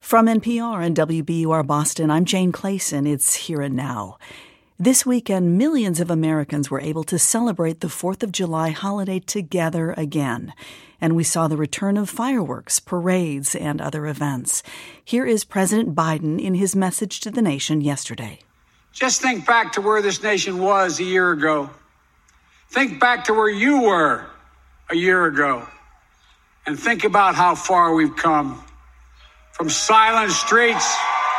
From NPR and WBUR Boston, I'm Jane Clayson. It's Here and Now. This weekend, millions of Americans were able to celebrate the 4th of July holiday together again. And we saw the return of fireworks, parades, and other events. Here is President Biden in his message to the nation yesterday. Just think back to where this nation was a year ago. Think back to where you were a year ago. And think about how far we've come. From silent streets.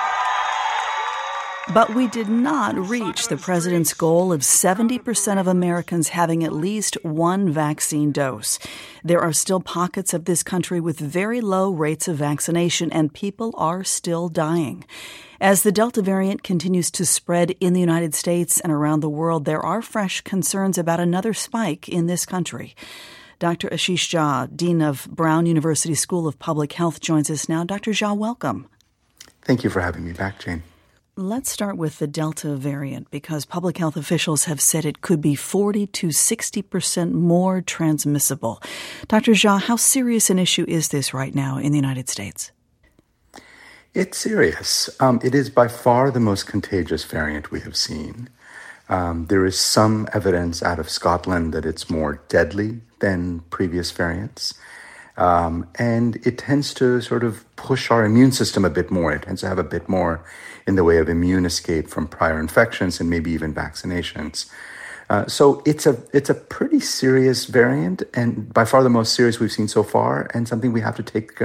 But we did not reach the president's goal of 70% of Americans having at least one vaccine dose. There are still pockets of this country with very low rates of vaccination, and people are still dying. As the Delta variant continues to spread in the United States and around the world, there are fresh concerns about another spike in this country. Dr. Ashish Jha, Dean of Brown University School of Public Health, joins us now. Dr. Jha, welcome. Thank you for having me back, Jane. Let's start with the Delta variant, because public health officials have said it could be 40 to 60% more transmissible. Dr. Jha, how serious an issue is this right now in the United States? It's serious. It is by far the most contagious variant we have seen. There is some evidence out of Scotland that it's more deadly than previous variants. And it tends to sort of push our immune system a bit more. It tends to have a bit more in the way of immune escape from prior infections and maybe even vaccinations. So it's a pretty serious variant, and by far the most serious we've seen so far, and something we have to take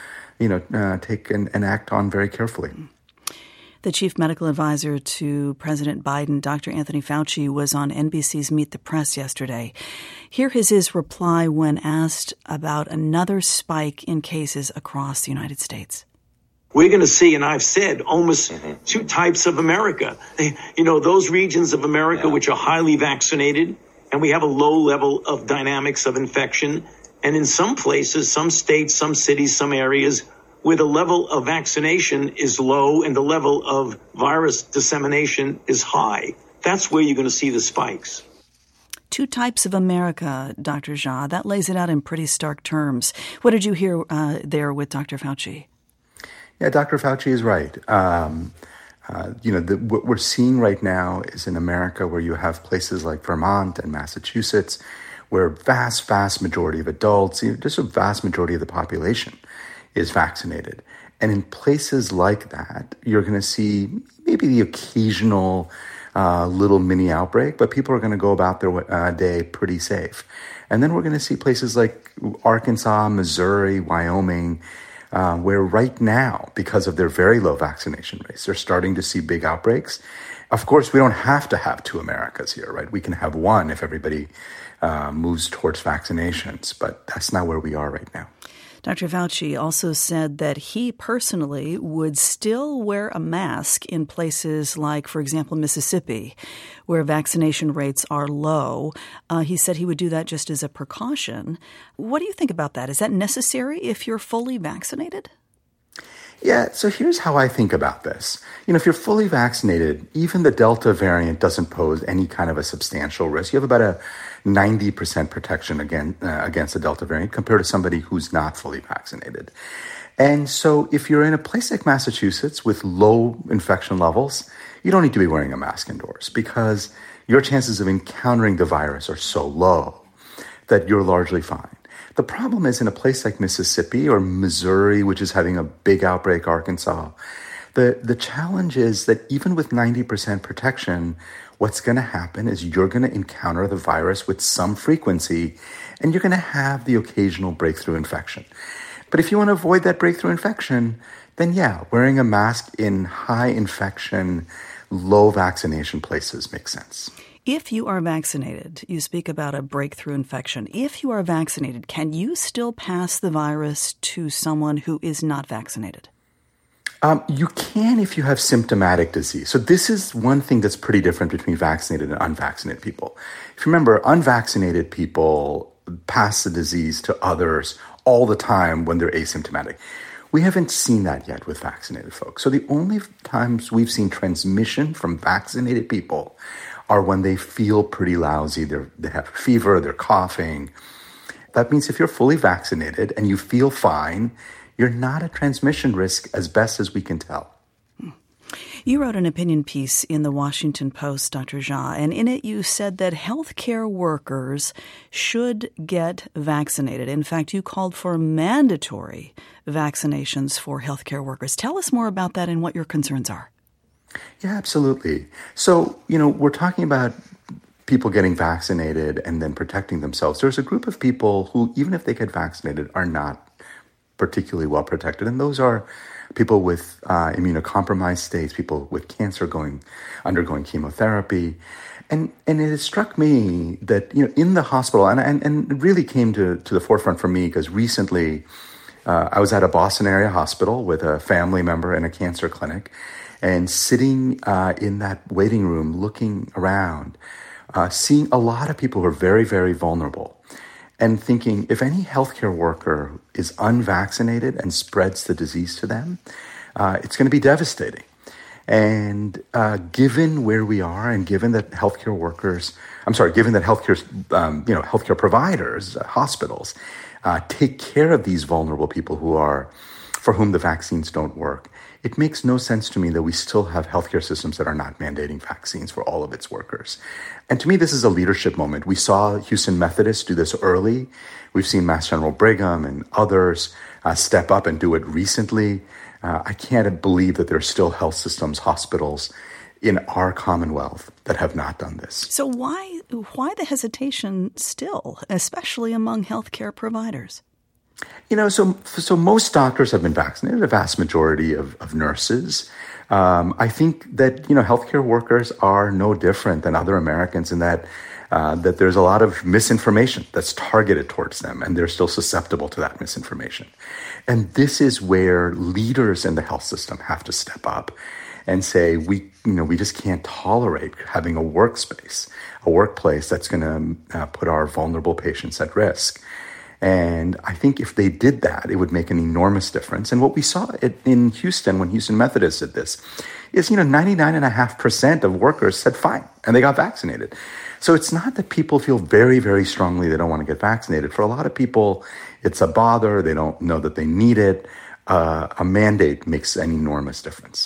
and act on very carefully. The chief medical advisor to President Biden, Dr. Anthony Fauci, was on NBC's Meet the Press yesterday. Here is his reply when asked about another spike in cases across the United States. We're going to see, and I've said, almost two types of America. Those regions of America which are highly vaccinated, and we have a low level of dynamics of infection. And in some places, some states, some cities, some areas, where the level of vaccination is low and the level of virus dissemination is high. That's where you're going to see the spikes. Two types of America, Dr. Jha. That lays it out in pretty stark terms. What did you hear there with Dr. Fauci? Yeah, Dr. Fauci is right. What we're seeing right now is in America where you have places like Vermont and Massachusetts where vast majority of adults, just a vast majority of the population is vaccinated. And in places like that, you're going to see maybe the occasional little mini outbreak, but people are going to go about their day pretty safe. And then we're going to see places like Arkansas, Missouri, Wyoming, where right now, because of their very low vaccination rates, they're starting to see big outbreaks. Of course, we don't have to have two Americas here, right? We can have one if everybody moves towards vaccinations, but that's not where we are right now. Dr. Fauci also said that he personally would still wear a mask in places like, for example, Mississippi, where vaccination rates are low. He said he would do that just as a precaution. What do you think about that? Is that necessary if you're fully vaccinated? Yeah, so here's how I think about this. If you're fully vaccinated, even the Delta variant doesn't pose any kind of a substantial risk. You have about a 90% protection against the Delta variant compared to somebody who's not fully vaccinated. And so if you're in a place like Massachusetts with low infection levels, you don't need to be wearing a mask indoors because your chances of encountering the virus are so low that you're largely fine. The problem is in a place like Mississippi or Missouri, which is having a big outbreak, Arkansas, the challenge is that even with 90% protection, what's going to happen is you're going to encounter the virus with some frequency, and you're going to have the occasional breakthrough infection. But if you want to avoid that breakthrough infection, then wearing a mask in high infection, low vaccination places makes sense. If you are vaccinated, you speak about a breakthrough infection. If you are vaccinated, can you still pass the virus to someone who is not vaccinated? You can if you have symptomatic disease. So this is one thing that's pretty different between vaccinated and unvaccinated people. If you remember, unvaccinated people pass the disease to others all the time when they're asymptomatic. We haven't seen that yet with vaccinated folks. So the only times we've seen transmission from vaccinated people are when they feel pretty lousy. They have fever, they're coughing. That means if you're fully vaccinated and you feel fine, you're not at transmission risk as best as we can tell. You wrote an opinion piece in the Washington Post, Dr. Jha, and in it you said that healthcare workers should get vaccinated. In fact, you called for mandatory vaccinations for healthcare workers. Tell us more about that and what your concerns are. Yeah, absolutely. So, we're talking about people getting vaccinated and then protecting themselves. There's a group of people who, even if they get vaccinated, are not particularly well protected, and those are people with immunocompromised states, people with cancer undergoing chemotherapy. And it has struck me that, in the hospital, and it really came to the forefront for me because recently I was at a Boston area hospital with a family member in a cancer clinic, and sitting in that waiting room, looking around, seeing a lot of people who are very, very vulnerable, and thinking, if any healthcare worker is unvaccinated and spreads the disease to them, it's going to be devastating. And given where we are, and given that healthcare providers, hospitals, take care of these vulnerable people for whom the vaccines don't work, it makes no sense to me that we still have healthcare systems that are not mandating vaccines for all of its workers. And to me, this is a leadership moment. We saw Houston Methodist do this early. We've seen Mass General Brigham and others step up and do it recently. I can't believe that there are still health systems, hospitals in our Commonwealth that have not done this. So why the hesitation still, especially among healthcare providers? So most doctors have been vaccinated, a vast majority of nurses. I think that, healthcare workers are no different than other Americans in that there's a lot of misinformation that's targeted towards them, and they're still susceptible to that misinformation. And this is where leaders in the health system have to step up and say, we just can't tolerate having a workplace that's going to put our vulnerable patients at risk. And I think if they did that, it would make an enormous difference. And what we saw in Houston, when Houston Methodist did this, is 99.5% of workers said fine, and they got vaccinated. So it's not that people feel very, very strongly they don't want to get vaccinated. For a lot of people, it's a bother. They don't know that they need it. A mandate makes an enormous difference.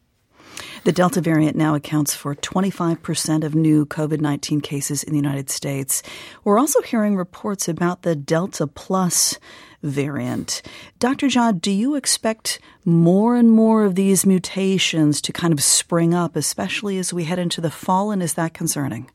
The Delta variant now accounts for 25% of new COVID-19 cases in the United States. We're also hearing reports about the Delta Plus variant. Dr. Jha, do you expect more and more of these mutations to kind of spring up, especially as we head into the fall, and is that concerning?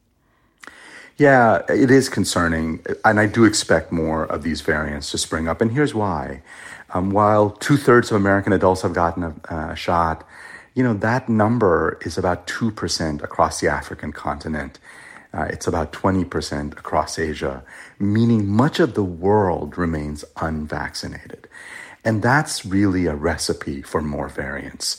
Yeah, it is concerning, and I do expect more of these variants to spring up, and here's why. While 2/3 of American adults have gotten a shot, that number is about 2% across the African continent. It's about 20% across Asia, meaning much of the world remains unvaccinated. And that's really a recipe for more variants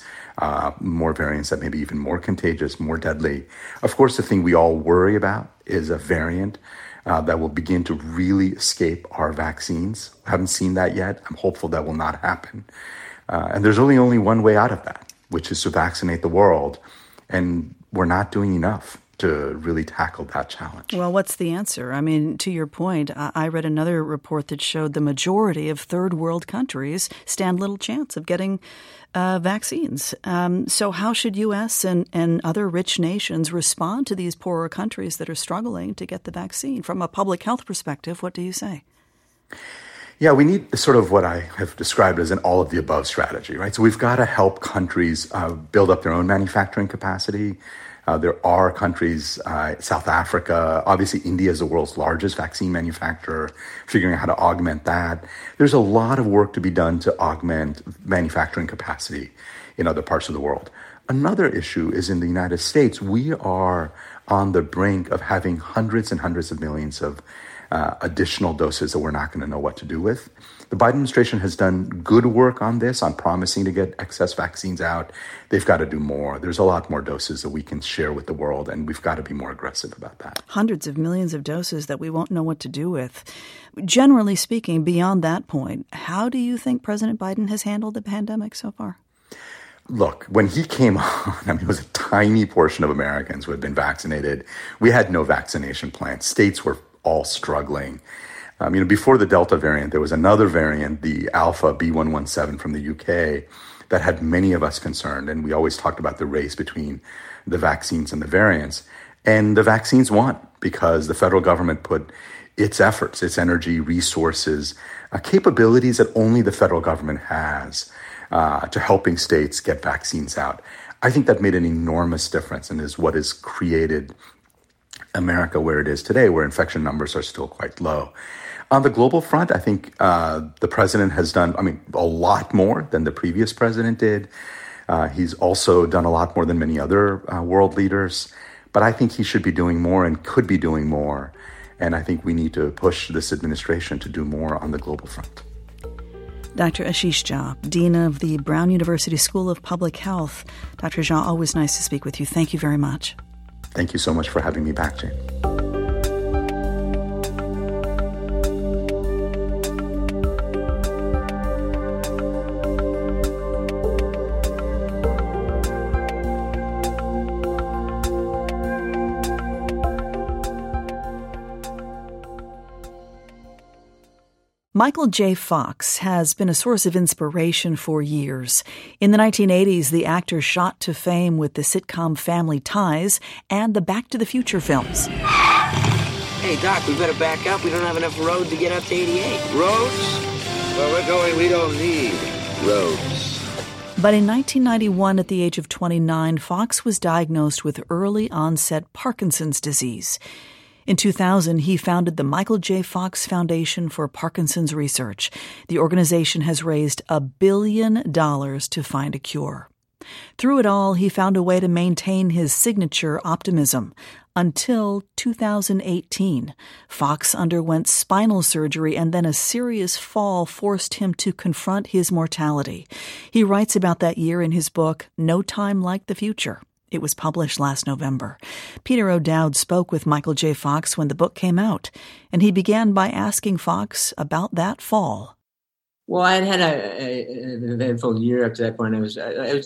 that may be even more contagious, more deadly. Of course, the thing we all worry about is a variant that will begin to really escape our vaccines. We haven't seen that yet. I'm hopeful that will not happen. And there's really only one way out of that, which is to vaccinate the world. And we're not doing enough to really tackle that challenge. Well, what's the answer? I mean, to your point, I read another report that showed the majority of third world countries stand little chance of getting vaccines. So how should U.S. and other rich nations respond to these poorer countries that are struggling to get the vaccine? From a public health perspective, what do you say? Yeah, we need sort of what I have described as an all-of-the-above strategy, right? So we've got to help countries build up their own manufacturing capacity. There are countries, South Africa, obviously India is the world's largest vaccine manufacturer, figuring out how to augment that. There's a lot of work to be done to augment manufacturing capacity in other parts of the world. Another issue is in the United States, we are on the brink of having hundreds and hundreds of millions of additional doses that we're not going to know what to do with. The Biden administration has done good work on this, on promising to get excess vaccines out. They've got to do more. There's a lot more doses that we can share with the world, and we've got to be more aggressive about that. Hundreds of millions of doses that we won't know what to do with. Generally speaking, beyond that point, how do you think President Biden has handled the pandemic so far? Look, when he came on, it was a tiny portion of Americans who had been vaccinated. We had no vaccination plan. States were all struggling. Before the Delta variant, there was another variant, the Alpha B117 from the UK, that had many of us concerned. And we always talked about the race between the vaccines and the variants. And the vaccines won because the federal government put its efforts, its energy, resources, capabilities that only the federal government has to helping states get vaccines out. I think that made an enormous difference and is what has created America where it is today, where infection numbers are still quite low. On the global front, I think the president has done, a lot more than the previous president did. He's also done a lot more than many other world leaders. But I think he should be doing more and could be doing more. And I think we need to push this administration to do more on the global front. Dr. Ashish Jha, Dean of the Brown University School of Public Health. Dr. Jha, always nice to speak with you. Thank you very much. Thank you so much for having me back, Jane. Michael J. Fox has been a source of inspiration for years. In the 1980s, the actor shot to fame with the sitcom Family Ties and the Back to the Future films. Hey, Doc, we better back up. We don't have enough road to get up to 88. Roads? Where we're going, we don't need roads. But in 1991, at the age of 29, Fox was diagnosed with early-onset Parkinson's disease. In 2000, he founded the Michael J. Fox Foundation for Parkinson's Research. The organization has raised $1 billion to find a cure. Through it all, he found a way to maintain his signature optimism. Until 2018, Fox underwent spinal surgery and then a serious fall forced him to confront his mortality. He writes about that year in his book, No Time Like the Future. It was published last November. Peter O'Dowd spoke with Michael J. Fox when the book came out, and he began by asking Fox about that fall. Well, I had an eventful year up to that point. I was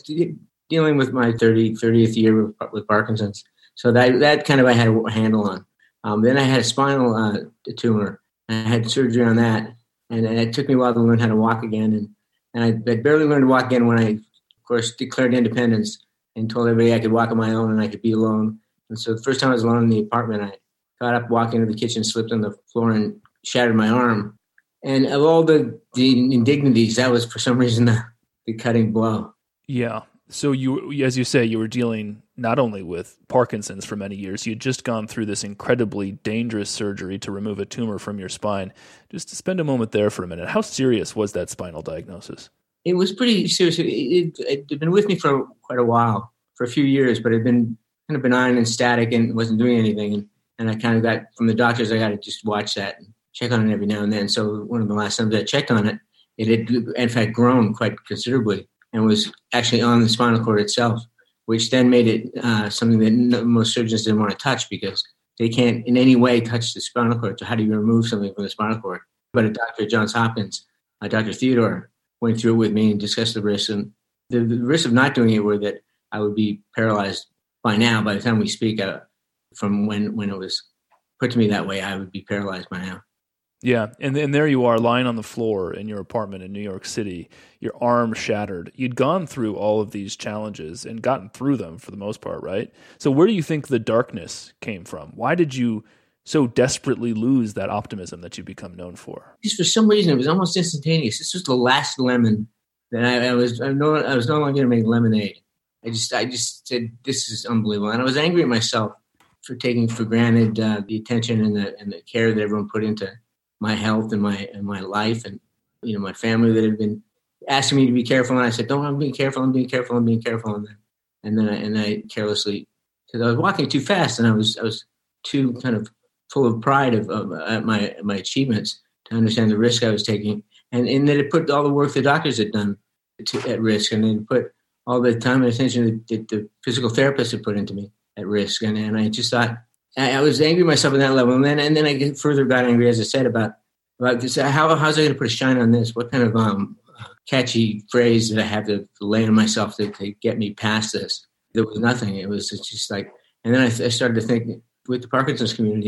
dealing with my 30th year with Parkinson's, so that kind of I had a handle on. Then I had a spinal tumor, and I had surgery on that, and it took me a while to learn how to walk again, and I barely learned to walk again when I, of course, declared independence and told everybody I could walk on my own and I could be alone. And so the first time I was alone in the apartment, I got up, walked into the kitchen, slipped on the floor and shattered my arm. And of all the indignities, that was for some reason the cutting blow. Yeah. So you, as you say, you were dealing not only with Parkinson's for many years, you had just gone through this incredibly dangerous surgery to remove a tumor from your spine. Just to spend a moment there for a minute. How serious was that spinal diagnosis? It was pretty serious. It had been with me for quite a while, for a few years, but it had been kind of benign and static and wasn't doing anything. And I kind of got, from the doctors, I got to just watch that and check on it every now and then. So one of the last times I checked on it, it had, in fact, grown quite considerably and was actually on the spinal cord itself, which then made it something that most surgeons didn't want to touch because they can't in any way touch the spinal cord. So how do you remove something from the spinal cord? But a doctor at Johns Hopkins, Dr. Theodore, went through it with me and discussed the risks. And the risks of not doing it were that I would be paralyzed by now. By the time we speak, from when it was put to me that way, I would be paralyzed by now. Yeah, and there you are lying on the floor in your apartment in New York City, your arm shattered. You'd gone through all of these challenges and gotten through them for the most part, right? So where do you think the darkness came from? Why did you so desperately lose that optimism that you've become known for? Just for some reason, it was almost instantaneous. This was the last lemon that I was no longer going to make lemonade. I just said, this is unbelievable. And I was angry at myself for taking for granted the attention and the care that everyone put into my health and my life and, my family that had been asking me to be careful. And I said, I'm being careful. And then I carelessly, because I was walking too fast and I was too kind of full of pride of my achievements to understand the risk I was taking. And that it put all the work the doctors had done at risk. And then put all the time and attention that the physical therapist had put into me at risk. And I just thought, I was angry at myself at that level. And then I further got angry, as I said, about this. How's I going to put a shine on this? What kind of catchy phrase did I have to lay on myself to get me past this? There was nothing. It's just like, and then I started to think with the Parkinson's community,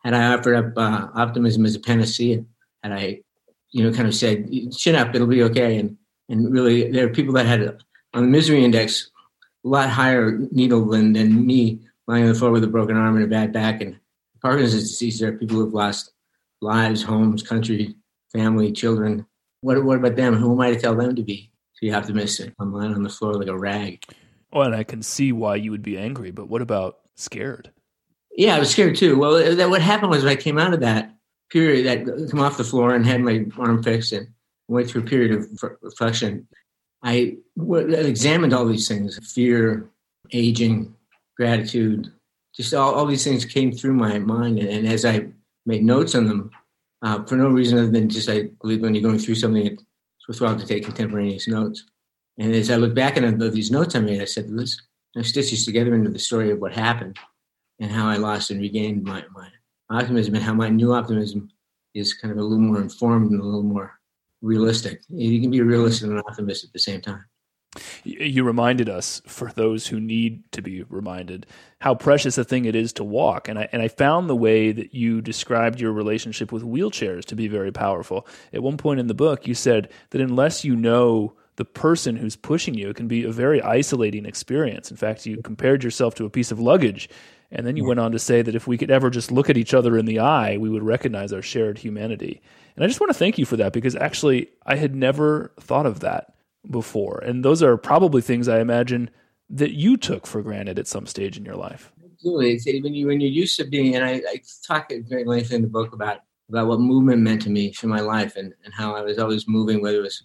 had I offered up optimism as a panacea, had I, kind of said, chin up, it'll be okay. And really, there are people that had on the misery index a lot higher needle than me, lying on the floor with a broken arm and a bad back. And Parkinson's disease, there are people who have lost lives, homes, country, family, children. What about them? Who am I to tell them to be optimistic? I'm lying on the floor like a rag. Oh, and I can see why you would be angry, but what about scared? Yeah, I was scared too. Well, what happened was when I came out of that period, that come off the floor and had my arm fixed and went through a period of reflection, I examined all these things: fear, aging, gratitude. Just all these things came through my mind, and as I made notes on them, for no reason other than just I believe when you're going through something, it's worthwhile to take contemporaneous notes. And as I look back at these notes I made, I said, let's stitch these together into the story of what happened and how I lost and regained my optimism, and how my new optimism is kind of a little more informed and a little more realistic. You can be a realist and an optimist at the same time. You reminded us, for those who need to be reminded, how precious a thing it is to walk. And I found the way that you described your relationship with wheelchairs to be very powerful. At one point in the book, you said that unless you know the person who's pushing you, it can be a very isolating experience. In fact, you compared yourself to a piece of luggage. And then you went on to say that if we could ever just look at each other in the eye, we would recognize our shared humanity. And I just want to thank you for that, because actually I had never thought of that before. And those are probably things I imagine that you took for granted at some stage in your life. Absolutely. When you're used to being, and I talk at very length in the book about what movement meant to me for my life, and how I was always moving, whether it was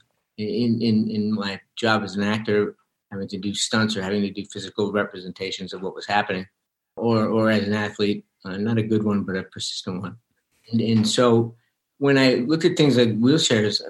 in my job as an actor, having to do stunts or having to do physical representations of what was happening, or as an athlete, not a good one, but a persistent one. And so when I look at things like wheelchairs,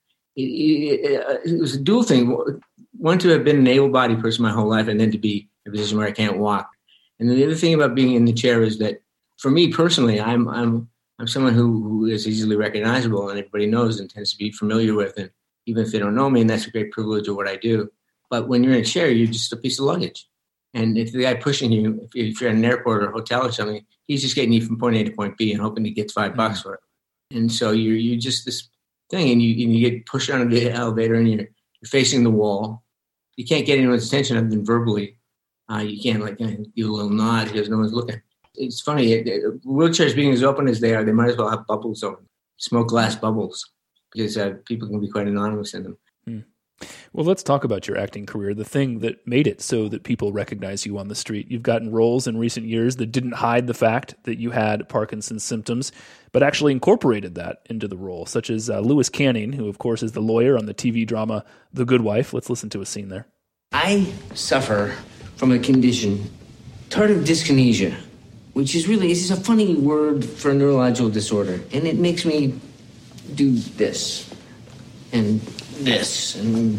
it was a dual thing. One, to have been an able-bodied person my whole life, and then to be in a position where I can't walk. And then the other thing about being in the chair is that, for me personally, I'm someone who is easily recognizable, and everybody knows and tends to be familiar with, and even if they don't know me, and that's a great privilege of what I do. But when you're in a chair, you're just a piece of luggage. And if the guy pushing you, if you're at an airport or a hotel or something, he's just getting you from point A to point B and hoping to get $5 for it. And so you're just this thing, and you get pushed onto the elevator, and you're facing the wall. You can't get anyone's attention other than verbally. You can't give a little nod because no one's looking. It's funny, wheelchairs being as open as they are, they might as well have bubbles on them, smoke glass bubbles, because people can be quite anonymous in them. Well, let's talk about your acting career, the thing that made it so that people recognize you on the street. You've gotten roles in recent years that didn't hide the fact that you had Parkinson's symptoms, but actually incorporated that into the role, such as Lewis Canning, who, of course, is the lawyer on the TV drama The Good Wife. Let's listen to a scene there. I suffer from a condition, tardive dyskinesia, which is really, it's a funny word for a neurological disorder, and it makes me do this and this and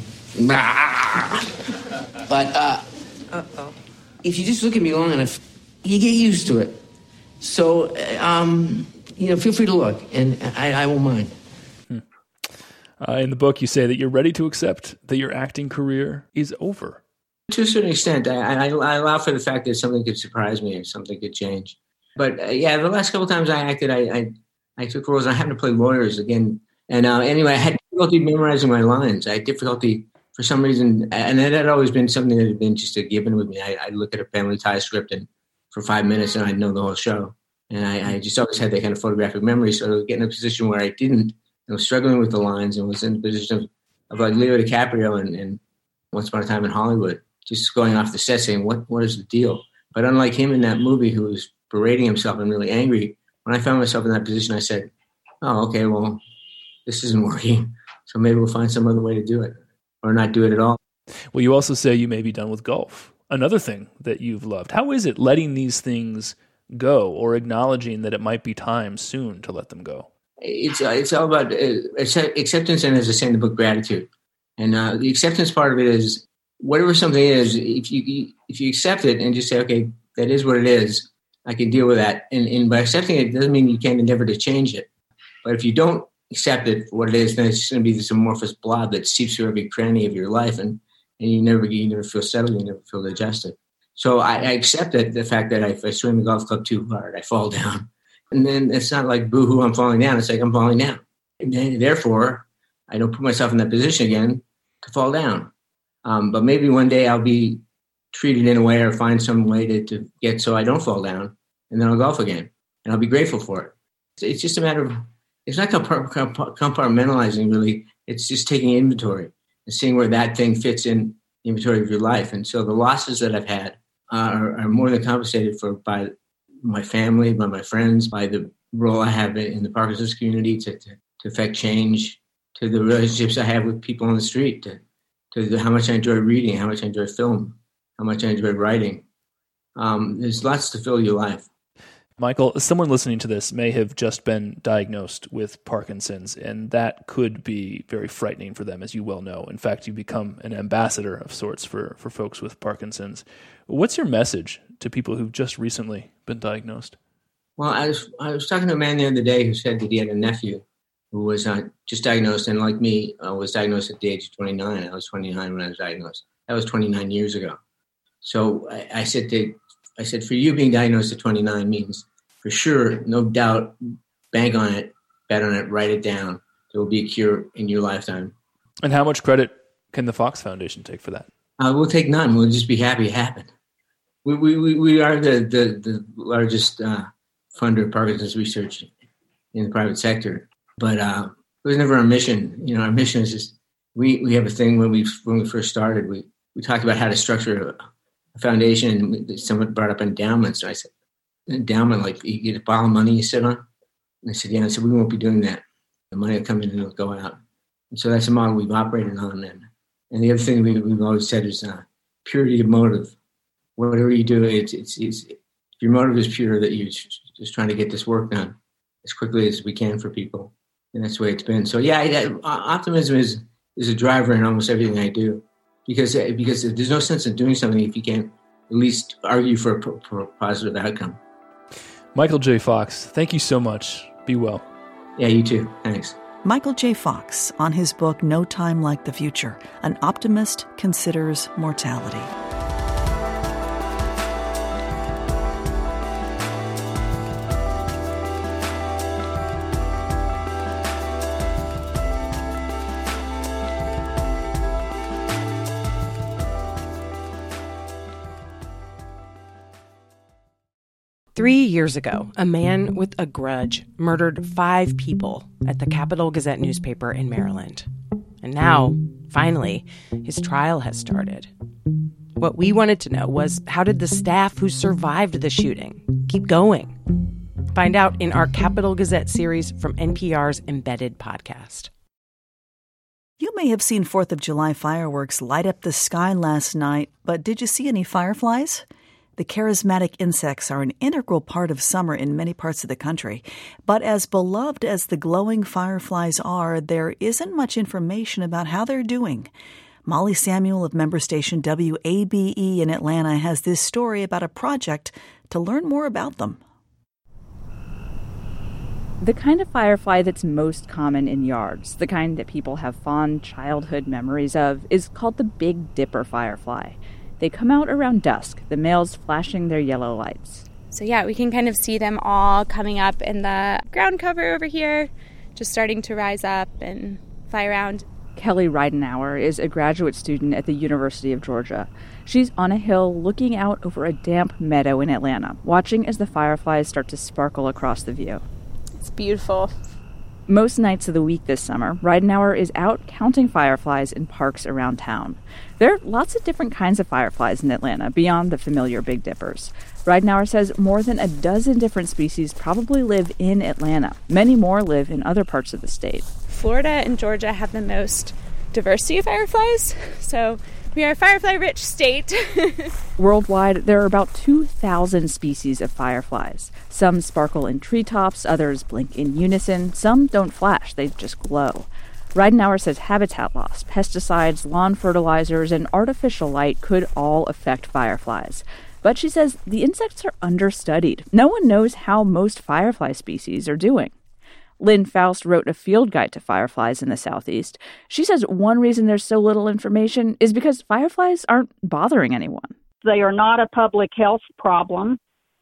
but if you just look at me long enough, you get used to it. So feel free to look, and I won't mind. In the book, you say that you're ready to accept that your acting career is over. To a certain extent, I allow for the fact that something could surprise me or something could change. But the last couple of times I acted, I took roles. I happened to play lawyers again. And anyway, I had difficulty memorizing my lines. I had difficulty for some reason, and that had always been something that had been just a given with me. I'd look at a Family Ties script and for 5 minutes and I'd know the whole show. And I just always had that kind of photographic memory. So I was getting in a position where I didn't. I was struggling with the lines and was in the position of like Leo DiCaprio and Once Upon a Time in Hollywood, just going off the set saying, what is the deal? But unlike him in that movie who was berating himself and really angry, when I found myself in that position, I said, oh, okay, well, this isn't working. So maybe we'll find some other way to do it or not do it at all. Well, you also say you may be done with golf, another thing that you've loved. How is it letting these things go or acknowledging that it might be time soon to let them go? It's all about acceptance and, as I say in the book, gratitude. And the acceptance part of it is whatever something is, if you accept it and just say, okay, that is what it is, I can deal with that. And by accepting it doesn't mean you can't endeavor to change it. But if you don't accept it for what it is, then it's just going to be this amorphous blob that seeps through every cranny of your life, and you never feel settled, you never feel digested. So I accept the fact that if I swing the golf club too hard, I fall down. And then it's not like, boo-hoo, I'm falling down. It's like, I'm falling down. And then, therefore, I don't put myself in that position again to fall down. But maybe one day I'll be treated in a way or find some way to get so I don't fall down. And then I'll golf again. And I'll be grateful for it. It's just a matter of, it's not compartmentalizing, really. It's just taking inventory and seeing where that thing fits in the inventory of your life. And so the losses that I've had are more than compensated for by my family, by my friends, by the role I have in the Parkinson's community to affect change, to the relationships I have with people on the street, to how much I enjoy reading, how much I enjoy film, how much I enjoy writing. There's lots to fill your life. Michael, someone listening to this may have just been diagnosed with Parkinson's, and that could be very frightening for them, as you well know. In fact, you become an ambassador of sorts for folks with Parkinson's. What's your message to people who've just recently been diagnosed? Well, I was talking to a man the other day who said that he had a nephew who was just diagnosed, and like me, was diagnosed at the age of 29. I was 29 when I was diagnosed. That was 29 years ago. So I said, for you, being diagnosed at 29 means, for sure, no doubt, bank on it, bet on it, write it down. There will be a cure in your lifetime. And how much credit can the Fox Foundation take for that? We'll take none. We'll just be happy it happened. We are the largest funder of Parkinson's research in the private sector, but it was never our mission. You know, our mission is just we have a thing when we first started. We talked about how to structure a foundation, and someone brought up endowments. So I said, endowment, like you get a pile of money you sit on. And I said, yeah. I said, we won't be doing that. The money will come in and it'll go out. And so that's a model we've operated on. And the other thing we've always said is purity of motive. Whatever you do, it's if your motive is pure, that you're just trying to get this work done as quickly as we can for people. And that's the way it's been. So yeah, optimism is a driver in almost everything I do. Because there's no sense in doing something if you can't at least argue for a positive outcome. Michael J. Fox, thank you so much. Be well. Yeah, you too. Thanks. Michael J. Fox on his book, No Time Like the Future, An Optimist Considers Mortality. Three years ago, a man with a grudge murdered 5 people at the Capital Gazette newspaper in Maryland. And now, finally, his trial has started. What we wanted to know was, how did the staff who survived the shooting keep going? Find out in our Capital Gazette series from NPR's Embedded podcast. You may have seen 4th of July fireworks light up the sky last night, but did you see any fireflies? The charismatic insects are an integral part of summer in many parts of the country. But as beloved as the glowing fireflies are, there isn't much information about how they're doing. Molly Samuel of member station WABE in Atlanta has this story about a project to learn more about them. The kind of firefly that's most common in yards, the kind that people have fond childhood memories of, is called the Big Dipper firefly. They come out around dusk, the males flashing their yellow lights. So yeah, we can kind of see them all coming up in the ground cover over here, just starting to rise up and fly around. Kelly Reidenauer is a graduate student at the University of Georgia. She's on a hill looking out over a damp meadow in Atlanta, watching as the fireflies start to sparkle across the view. It's beautiful. Most nights of the week this summer, Reidenauer is out counting fireflies in parks around town. There are lots of different kinds of fireflies in Atlanta, beyond the familiar Big Dippers. Reidenauer says more than a dozen different species probably live in Atlanta. Many more live in other parts of the state. Florida and Georgia have the most diversity of fireflies, so we are a firefly-rich state. Worldwide, there are about 2,000 species of fireflies. Some sparkle in treetops, others blink in unison. Some don't flash, they just glow. Reidenauer says habitat loss, pesticides, lawn fertilizers, and artificial light could all affect fireflies. But she says the insects are understudied. No one knows how most firefly species are doing. Lynn Faust wrote a field guide to fireflies in the Southeast. She says one reason there's so little information is because fireflies aren't bothering anyone. They are not a public health problem.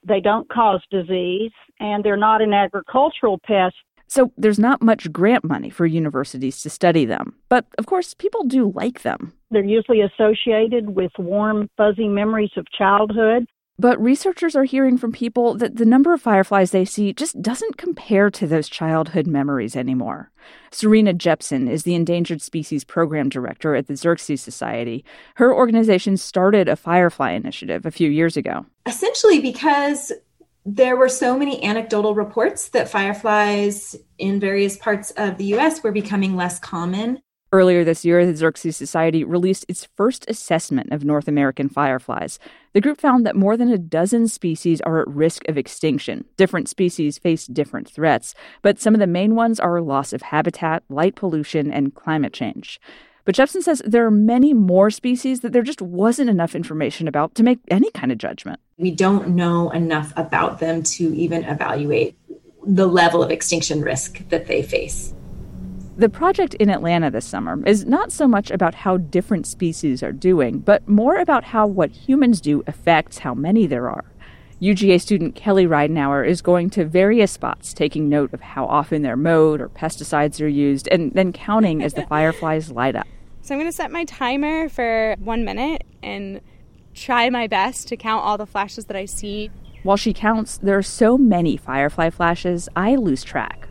They don't cause disease, and they're not an agricultural pest. So there's not much grant money for universities to study them. But, of course, people do like them. They're usually associated with warm, fuzzy memories of childhood. But researchers are hearing from people that the number of fireflies they see just doesn't compare to those childhood memories anymore. Serena Jepson is the Endangered Species Program Director at the Xerces Society. Her organization started a firefly initiative a few years ago. Essentially because there were so many anecdotal reports that fireflies in various parts of the U.S. were becoming less common. Earlier this year, the Xerces Society released its first assessment of North American fireflies. The group found that more than a dozen species are at risk of extinction. Different species face different threats, but some of the main ones are loss of habitat, light pollution, and climate change. But Jepson says there are many more species that there just wasn't enough information about to make any kind of judgment. We don't know enough about them to even evaluate the level of extinction risk that they face. The project in Atlanta this summer is not so much about how different species are doing, but more about how what humans do affects how many there are. UGA student Kelly Ridenauer is going to various spots, taking note of how often they're mowed or pesticides are used, and then counting as the fireflies light up. So I'm going to set my timer for 1 minute and try my best to count all the flashes that I see. While she counts, there are so many firefly flashes, I lose track.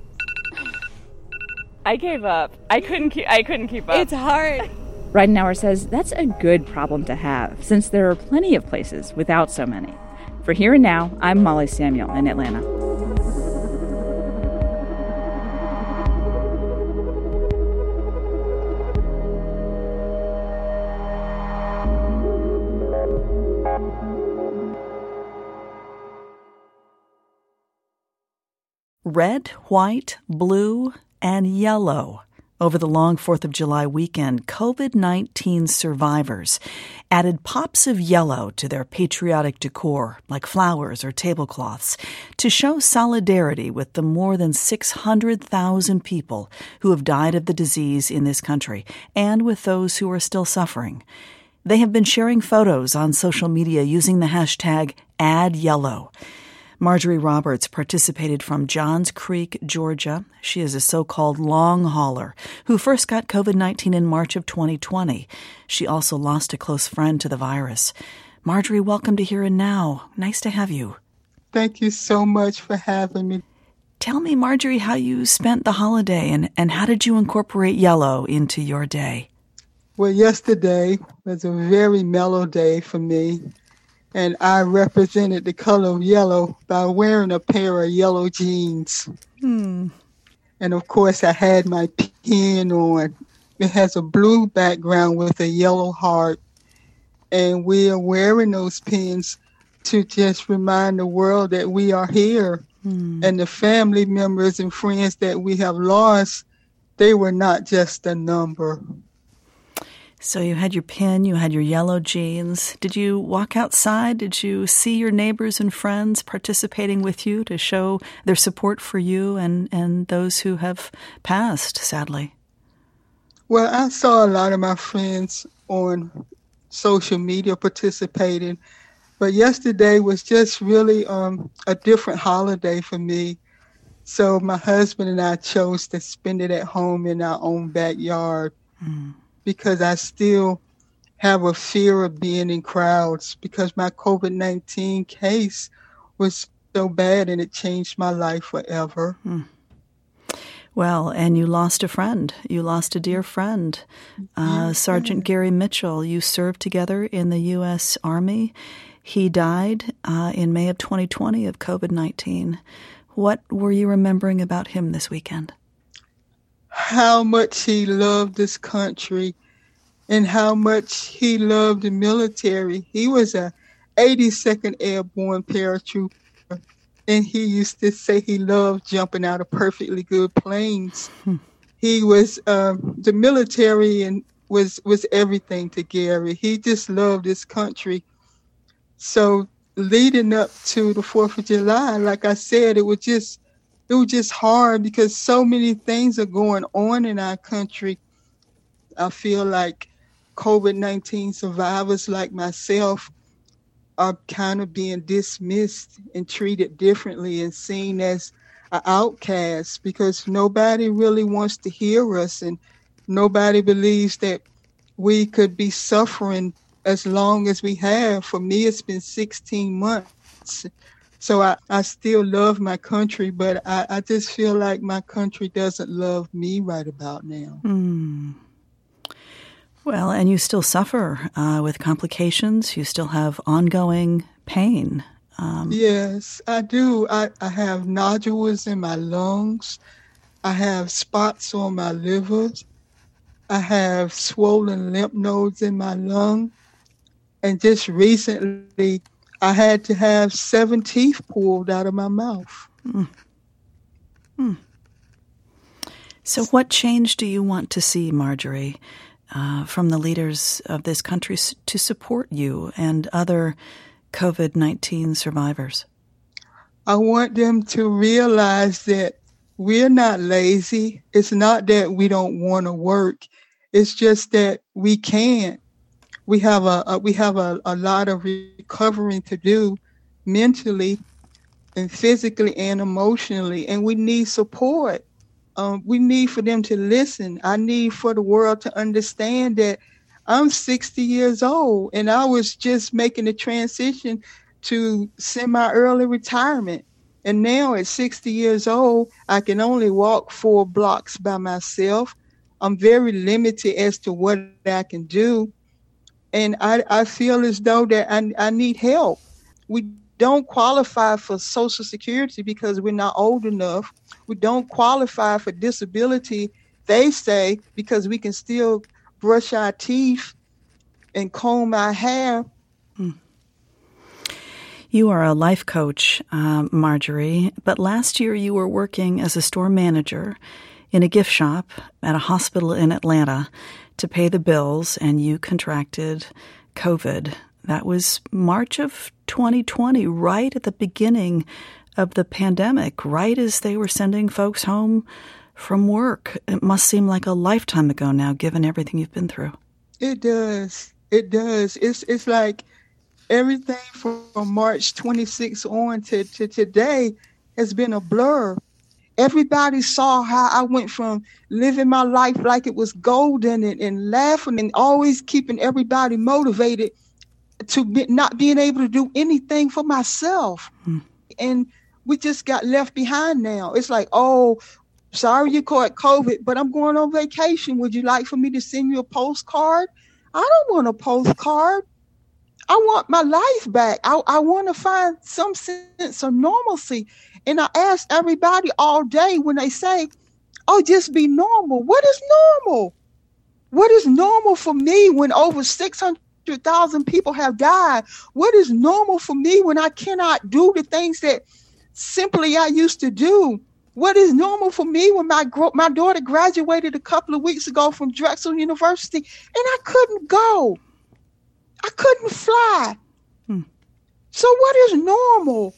I gave up. I couldn't keep up. It's hard. Ridenauer says that's a good problem to have, since there are plenty of places without so many. For Here and Now, I'm Molly Samuel in Atlanta. Red, white, blue, and yellow. Over the long 4th of July weekend, COVID-19 survivors added pops of yellow to their patriotic decor, like flowers or tablecloths, to show solidarity with the more than 600,000 people who have died of the disease in this country, and with those who are still suffering. They have been sharing photos on social media using the hashtag #AddYellow. Marjorie Roberts participated from Johns Creek, Georgia. She is a so-called long hauler who first got COVID-19 in March of 2020. She also lost a close friend to the virus. Marjorie, welcome to Here and Now. Nice to have you. Thank you so much for having me. Tell me, Marjorie, how you spent the holiday and how did you incorporate yellow into your day? Well, yesterday was a very mellow day for me. And I represented the color of yellow by wearing a pair of yellow jeans. And of course, I had my pin on. It has a blue background with a yellow heart. And we are wearing those pins to just remind the world that we are here. And the family members and friends that we have lost, they were not just a number. So you had your pin, you had your yellow jeans. Did you walk outside? Did you see your neighbors and friends participating with you to show their support for you and those who have passed, sadly? Well, I saw a lot of my friends on social media participating, but yesterday was just really a different holiday for me. So my husband and I chose to spend it at home in our own backyard. Because I still have a fear of being in crowds because my COVID-19 case was so bad and it changed my life forever. Well, and you lost a friend. You lost a dear friend, Sergeant Gary Mitchell. You served together in the U.S. Army. He died in May of 2020 of COVID-19. What were you remembering about him this weekend? How much he loved this country and how much he loved the military. He was a 82nd Airborne paratrooper, and he used to say he loved jumping out of perfectly good planes. He was the military and was everything to Gary. He just loved this country. So leading up to the 4th of July, like I said, it was just hard because so many things are going on in our country. I feel like COVID-19 survivors like myself are kind of being dismissed and treated differently and seen as an outcast because nobody really wants to hear us and nobody believes that we could be suffering as long as we have. For me, it's been 16 months. So I still love my country, but I just feel like my country doesn't love me right about now. Well, and you still suffer with complications. You still have ongoing pain. Yes, I do. I have nodules in my lungs. I have spots on my liver. I have swollen lymph nodes in my lung. And just recently, I had to have 7 teeth pulled out of my mouth. So what change do you want to see, Marjorie, from the leaders of this country to support you and other COVID-19 survivors? I want them to realize that we're not lazy. It's not that we don't want to work. It's just that we can't. We have a lot of recovering to do mentally and physically and emotionally, and we need support. We need for them to listen. I need for the world to understand that I'm 60 years old and I was just making the transition to semi-early retirement. And now at 60 years old, I can only walk 4 blocks by myself. I'm very limited as to what I can do. And I feel as though that I need help. We don't qualify for Social Security because we're not old enough. We don't qualify for disability, they say, because we can still brush our teeth and comb our hair. You are a life coach, Marjorie, but last year you were working as a store manager in a gift shop at a hospital in Atlanta to pay the bills, and you contracted COVID. That was March of 2020, right at the beginning of the pandemic, right as they were sending folks home from work. It must seem like a lifetime ago now, given everything you've been through. It does. It does. It's like everything from March 26th on to today has been a blur. Everybody saw how I went from living my life like it was golden and laughing and always keeping everybody motivated to not being able to do anything for myself. And we just got left behind now. It's like, oh, sorry you caught COVID, but I'm going on vacation. Would you like for me to send you a postcard? I don't want a postcard. I want my life back. I want to find some sense of normalcy. And I ask everybody all day when they say, oh, just be normal. What is normal? What is normal for me when over 600,000 people have died? What is normal for me when I cannot do the things that simply I used to do? What is normal for me when my daughter graduated a couple of weeks ago from Drexel University and I couldn't go? I couldn't fly. So what is normal?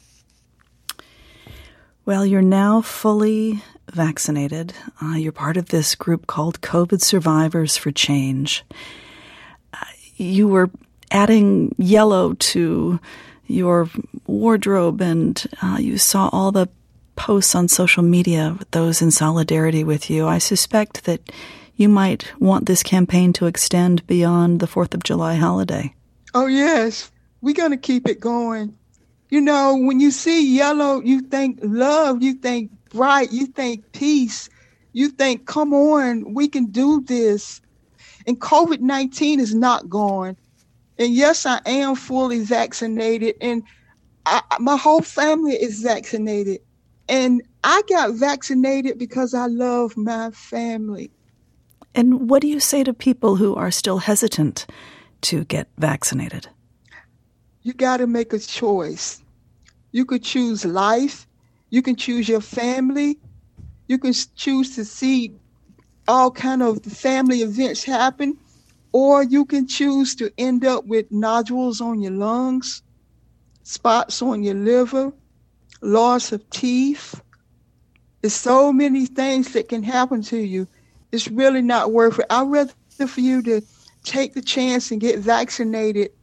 Well, you're now fully vaccinated. You're part of this group called COVID Survivors for Change. You were adding yellow to your wardrobe, and you saw all the posts on social media, those in solidarity with you. I suspect that you might want this campaign to extend beyond the 4th of July holiday. Oh, yes. We're going to keep it going. You know, when you see yellow, you think love, you think bright, you think peace, you think, come on, we can do this. And COVID-19 is not gone. And yes, I am fully vaccinated, and my whole family is vaccinated. And I got vaccinated because I love my family. And what do you say to people who are still hesitant to get vaccinated? You got to make a choice. You could choose life. You can choose your family. You can choose to see all kind of family events happen, or you can choose to end up with nodules on your lungs, spots on your liver, loss of teeth. There's so many things that can happen to you. It's really not worth it. I'd rather for you to take the chance and get vaccinated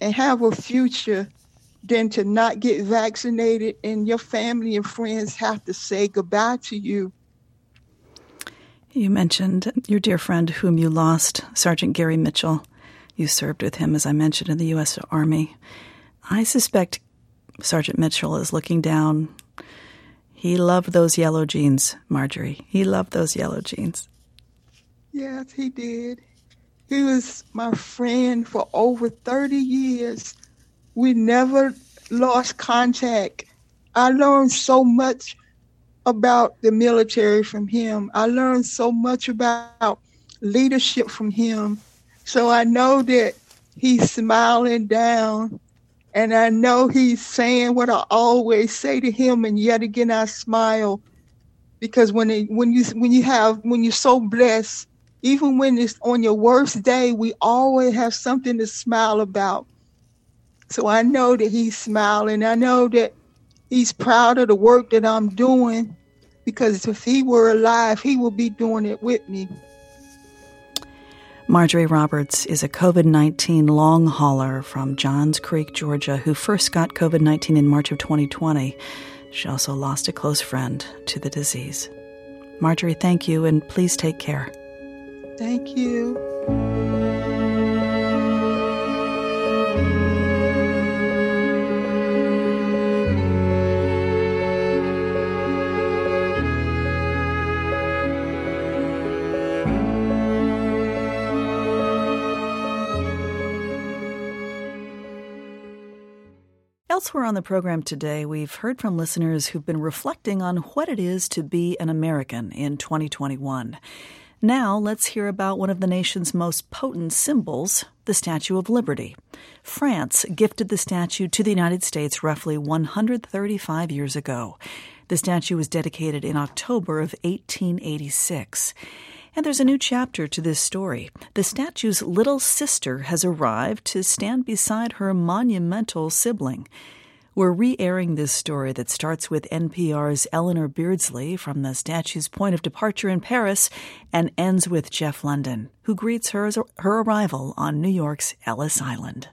and have a future than to not get vaccinated and your family and friends have to say goodbye to you. You mentioned your dear friend whom you lost, Sergeant Gary Mitchell. You served with him, as I mentioned, in the U.S. Army. I suspect Sergeant Mitchell is looking down. He loved those yellow jeans, Marjorie. He loved those yellow jeans. Yes, he did. He was my friend for over 30 years. We never lost contact. I learned so much about the military from him. I learned so much about leadership from him. So I know that he's smiling down, and I know he's saying what I always say to him, and yet again I smile, because when you're so blessed, even when it's on your worst day, we always have something to smile about. So I know that he's smiling. I know that he's proud of the work that I'm doing, because if he were alive, he would be doing it with me. Marjorie Roberts is a COVID-19 long hauler from Johns Creek, Georgia, who first got COVID-19 in March of 2020. She also lost a close friend to the disease. Marjorie, thank you, and please take care. Thank you. Elsewhere on the program today, we've heard from listeners who've been reflecting on what it is to be an American in 2021. Now, let's hear about one of the nation's most potent symbols, the Statue of Liberty. France gifted the statue to the United States roughly 135 years ago. The statue was dedicated in October of 1886. And there's a new chapter to this story. The statue's little sister has arrived to stand beside her monumental sibling. We're re-airing this story that starts with NPR's Eleanor Beardsley from the statue's point of departure in Paris and ends with Jeff London, who greets her arrival on New York's Ellis Island.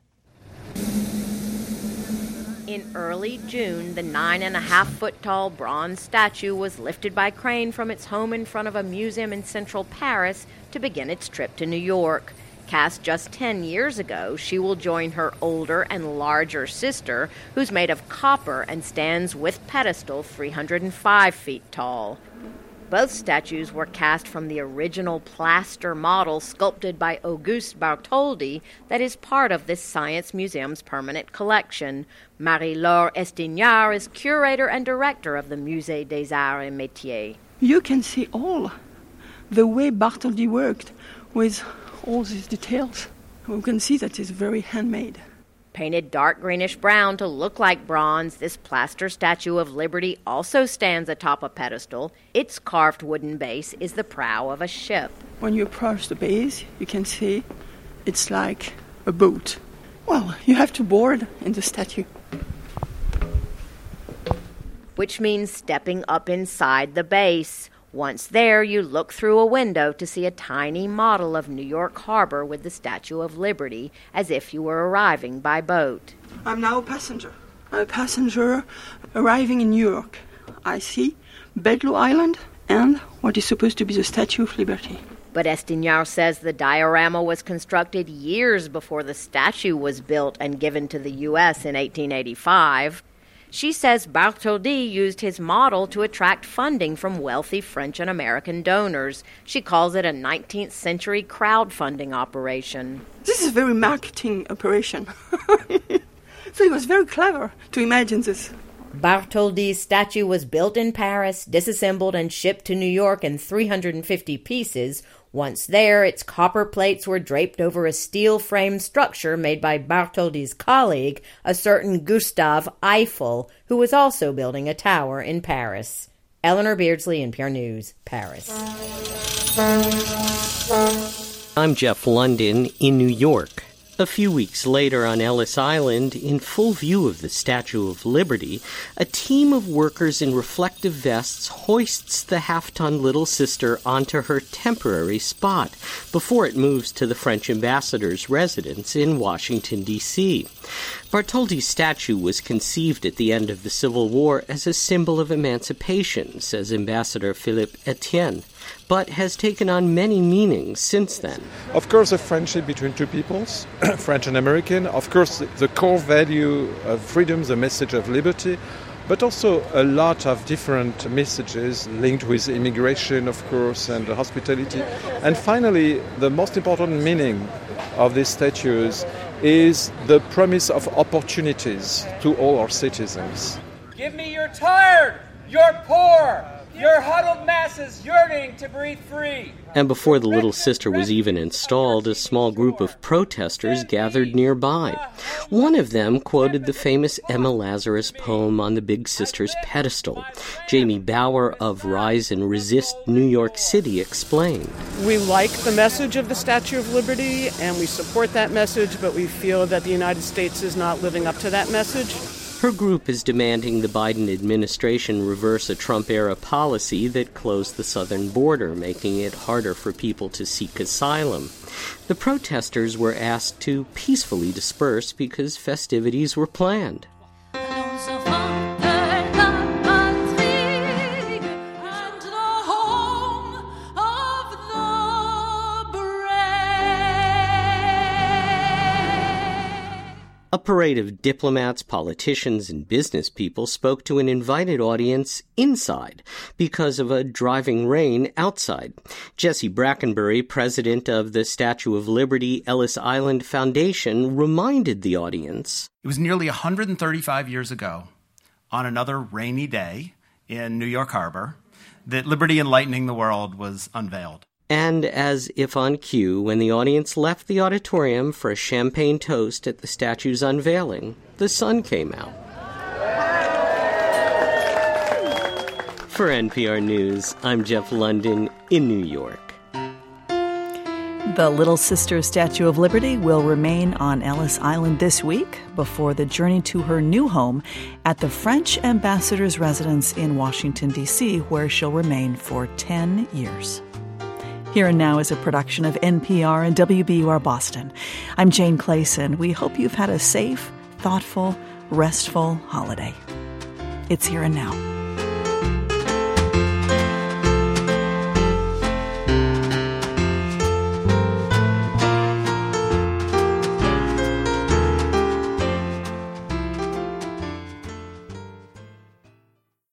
In early June, the 9.5-foot-tall bronze statue was lifted by crane from its home in front of a museum in central Paris to begin its trip to New York. Cast just 10 years ago, she will join her older and larger sister, who's made of copper and stands with pedestal 305 feet tall. Both statues were cast from the original plaster model sculpted by Auguste Bartholdi that is part of this Science Museum's permanent collection. Marie-Laure Estignard is curator and director of the Musée des Arts et Métiers. You can see all the way Bartholdi worked with all these details. We can see that it's very handmade. Painted dark greenish-brown to look like bronze, this plaster Statue of Liberty also stands atop a pedestal. Its carved wooden base is the prow of a ship. When you approach the base, you can see it's like a boat. Well, you have to board in the statue. Which means stepping up inside the base. Once there, you look through a window to see a tiny model of New York Harbor with the Statue of Liberty, as if you were arriving by boat. I'm now a passenger. A passenger arriving in New York. I see Bedloe Island and what is supposed to be the Statue of Liberty. But Estignard says the diorama was constructed years before the statue was built and given to the U.S. in 1885. She says Bartholdi used his model to attract funding from wealthy French and American donors. She calls it a 19th century crowdfunding operation. This is a very marketing operation. So it was very clever to imagine this. Bartholdi's statue was built in Paris, disassembled and shipped to New York in 350 pieces. Once there, its copper plates were draped over a steel-framed structure made by Bartholdi's colleague, a certain Gustave Eiffel, who was also building a tower in Paris. Eleanor Beardsley, NPR News, Paris. I'm Jeff London in New York. A few weeks later on Ellis Island, in full view of the Statue of Liberty, a team of workers in reflective vests hoists the half-ton Little Sister onto her temporary spot before it moves to the French ambassador's residence in Washington, D.C. Bartholdi's statue was conceived at the end of the Civil War as a symbol of emancipation, says Ambassador Philippe Etienne, but has taken on many meanings since then. Of course, a friendship between two peoples, French and American. Of course, the core value of freedom, the message of liberty, but also a lot of different messages linked with immigration, of course, and hospitality. And finally, the most important meaning of these statues is the promise of opportunities to all our citizens. Give me your tired, your poor, your huddled masses yearning to breathe free. And before the Little Sister was even installed, a small group of protesters gathered nearby. One of them quoted the famous Emma Lazarus poem on the Big Sister's pedestal. Jamie Bauer of Rise and Resist New York City explained. We like the message of the Statue of Liberty, and we support that message, but we feel that the United States is not living up to that message. Her group is demanding the Biden administration reverse a Trump-era policy that closed the southern border, making it harder for people to seek asylum. The protesters were asked to peacefully disperse because festivities were planned. A parade of diplomats, politicians, and business people spoke to an invited audience inside because of a driving rain outside. Jesse Brackenbury, president of the Statue of Liberty Ellis Island Foundation, reminded the audience. It was nearly 135 years ago, on another rainy day in New York Harbor, that Liberty Enlightening the World was unveiled. And as if on cue, when the audience left the auditorium for a champagne toast at the statue's unveiling, the sun came out. For NPR News, I'm Jeff London in New York. The Little Sister Statue of Liberty will remain on Ellis Island this week before the journey to her new home at the French ambassador's residence in Washington, D.C., where she'll remain for 10 years. Here and Now is a production of NPR and WBUR Boston. I'm Jane Clayson. We hope you've had a safe, thoughtful, restful holiday. It's Here and Now.